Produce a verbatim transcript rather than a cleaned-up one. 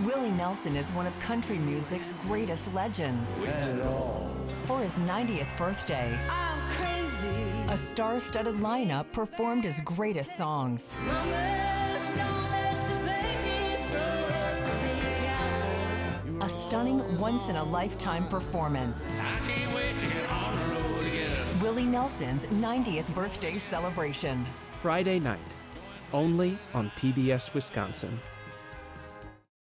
Willie Nelson is one of country music's greatest legends. And it all. For his ninetieth birthday, I'm crazy. a star-studded lineup performed his greatest songs. A stunning once-in-a-lifetime performance. I can't wait to get on the road again. Willie Nelson's ninetieth birthday celebration. Friday night, only on P B S Wisconsin.